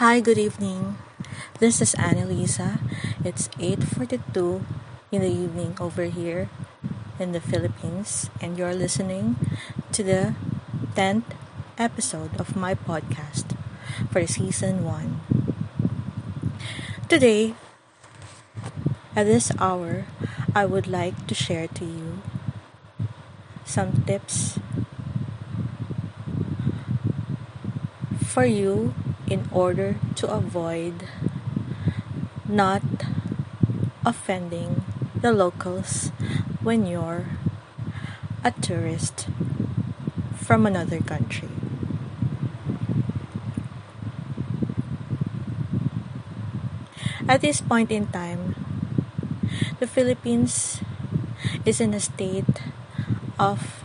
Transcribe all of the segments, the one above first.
Hi, good evening. This is Annalisa. It's 8:42 in the evening over here in the Philippines, and you're listening to the 10th episode of my podcast for season 1. Today, at this hour, I would like to share to you some tips for you in order to avoid not offending the locals when you're a tourist from another country. At this point in time, the Philippines is in a state of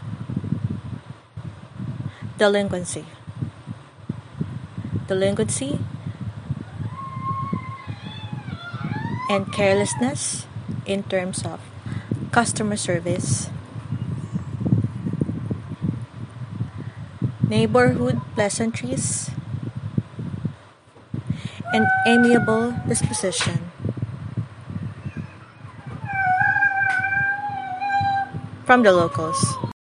delinquency. Delinquency and carelessness in terms of customer service, neighborhood pleasantries, and amiable disposition from the locals.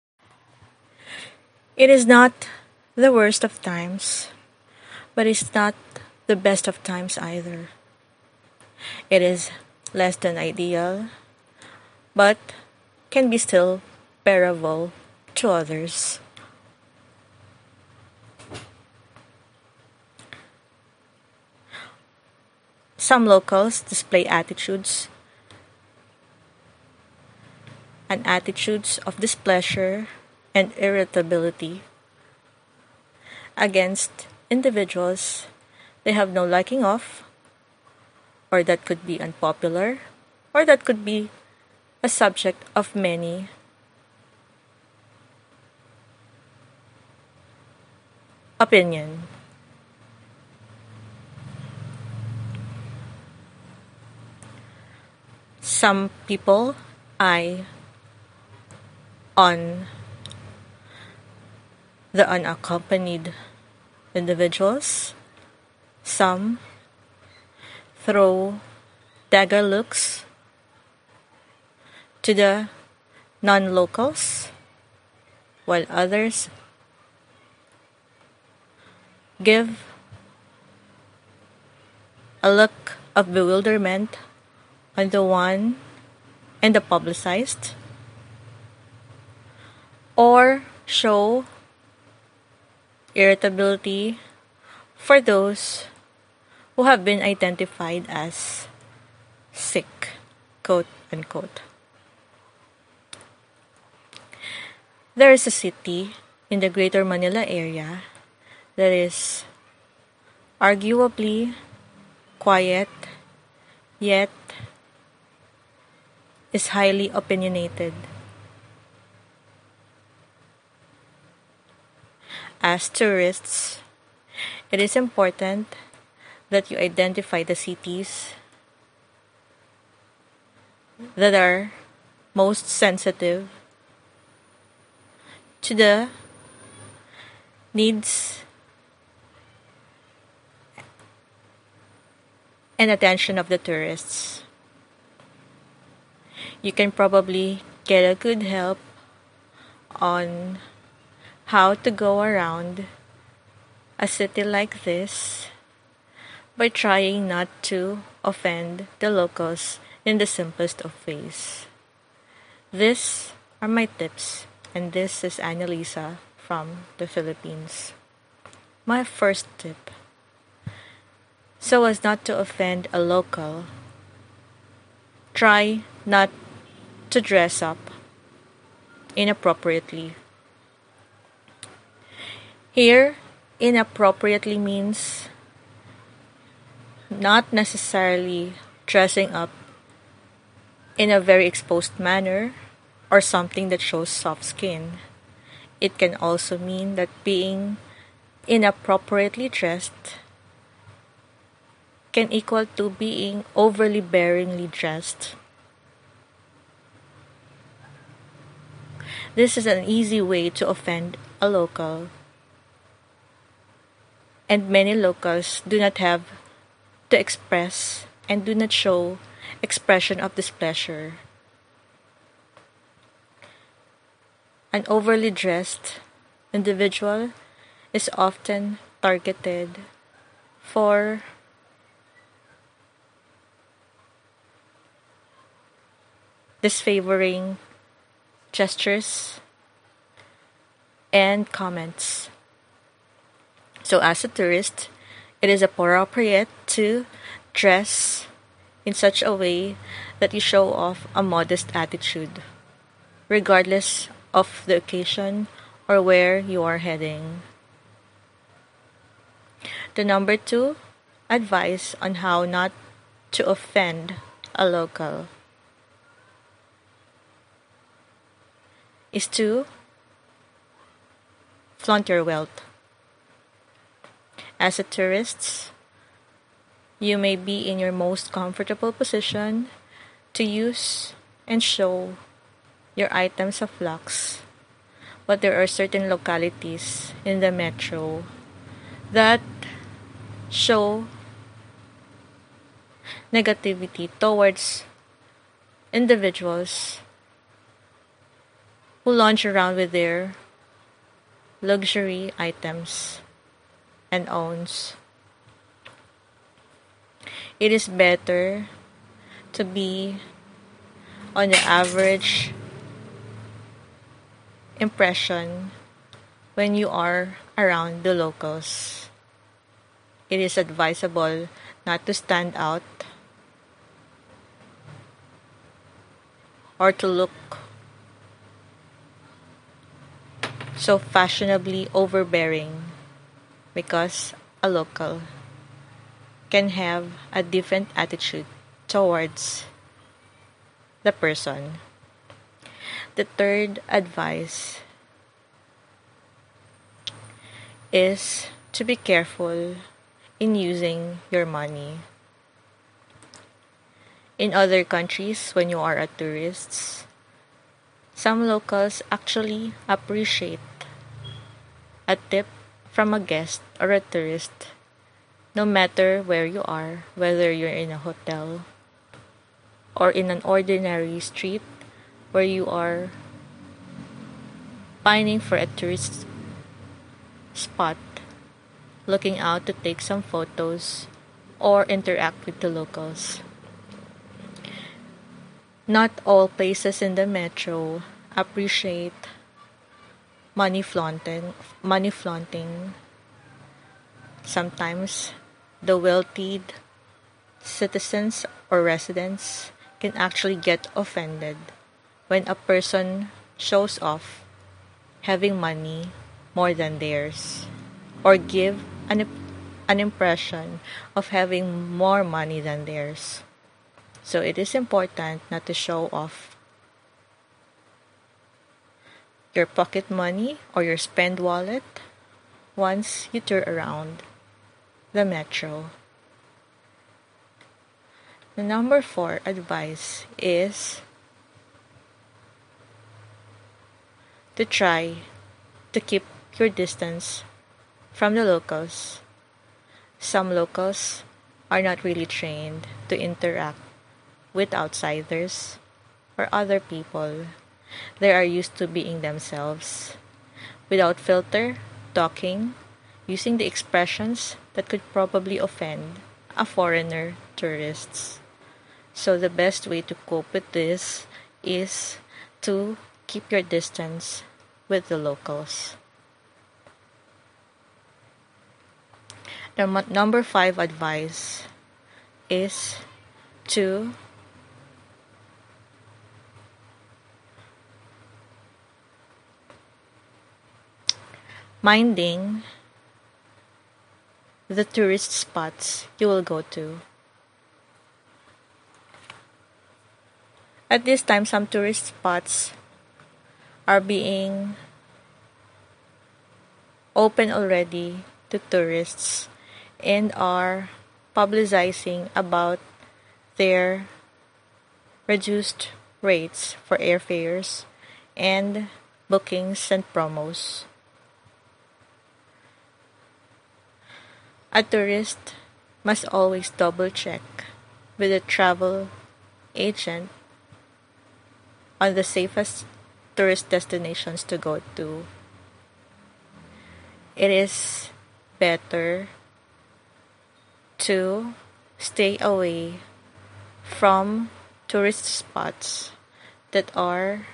It is not the worst of times, but it's not the best of times either. It is less than ideal, but can be still bearable to others. Some locals display attitudes of displeasure and irritability against individuals they have no liking of, or that could be unpopular, or that could be a subject of many opinion. Some people eye on the unaccompanied individuals. Some throw dagger looks to the non-locals, while others give a look of bewilderment on the one and the publicized, or show irritability for those who have been identified as sick, quote unquote. There is a city in the Greater Manila area that is arguably quiet, yet is highly opinionated. As tourists, it is important that you identify the cities that are most sensitive to the needs and attention of the tourists. You can probably get a good help on how to go around a city like this by trying not to offend the locals in the simplest of ways. These are my tips, and this is Annalisa from the Philippines. My first tip: so as not to offend a local, try not to dress up inappropriately. Here, inappropriately means not necessarily dressing up in a very exposed manner or something that shows soft skin. It can also mean that being inappropriately dressed can equal to being overly bearingly dressed. This is an easy way to offend a local. and many locals do not have to express and do not show expression of displeasure. An overly dressed individual is often targeted for disfavoring gestures and comments. So, as a tourist, it is appropriate to dress in such a way that you show off a modest attitude, regardless of the occasion or where you are heading. The number two advice on how not to offend a local is to flaunt your wealth. As a tourist, you may be in your most comfortable position to use and show your items of lux, but there are certain localities in the metro that show negativity towards individuals who launch around with their luxury items and owns. It is better to be on the average impression when you are around the locals. It is advisable not to stand out or to look so fashionably overbearing because a local can have a different attitude towards the person. The third advice is to be careful in using your money. In other countries, when you are a tourist, some locals actually appreciate a tip from a guest or a tourist, no matter where you are, whether you're in a hotel or in an ordinary street where you are pining for a tourist spot, looking out to take some photos or interact with the locals. Not all places in the metro appreciate money flaunting. Sometimes the wealthy citizens or residents can actually get offended when a person shows off having money more than theirs or give an impression of having more money than theirs. So it is important not to show off your pocket money or your spend wallet once you tour around the metro. The number four advice is to try to keep your distance from the locals. Some locals are not really trained to interact with outsiders or other people. They are used to being themselves, without filter, talking, using the expressions that could probably offend a foreigner tourists. So the best way to cope with this is to keep your distance with the locals. The number five advice is to minding the tourist spots you will go to. At this time, some tourist spots are being open already to tourists and are publicizing about their reduced rates for airfares and bookings and promos. A tourist must always double check with a travel agent on the safest tourist destinations to go to. It is better to stay away from tourist spots that are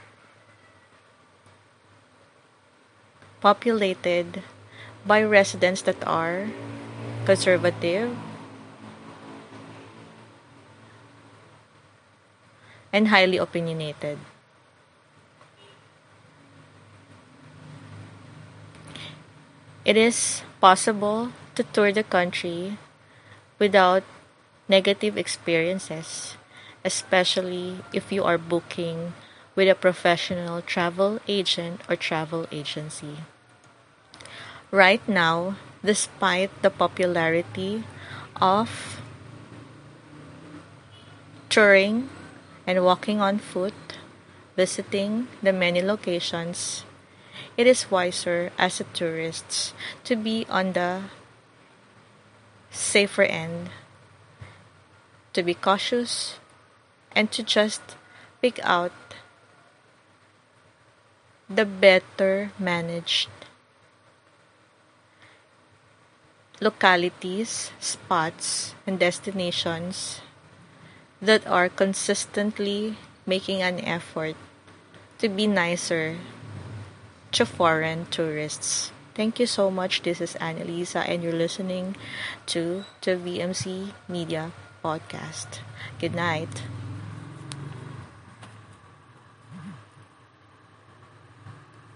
populated by residents that are conservative and highly opinionated. It is possible to tour the country without negative experiences, especially if you are booking with a professional travel agent or travel agency. Right now, despite the popularity of touring and walking on foot, visiting the many locations, it is wiser as a tourist to be on the safer end, to be cautious, and to just pick out the better managed localities, spots, and destinations that are consistently making an effort to be nicer to foreign tourists. Thank you so much. This is Annalisa, and you're listening to the VMC Media Podcast. Good night.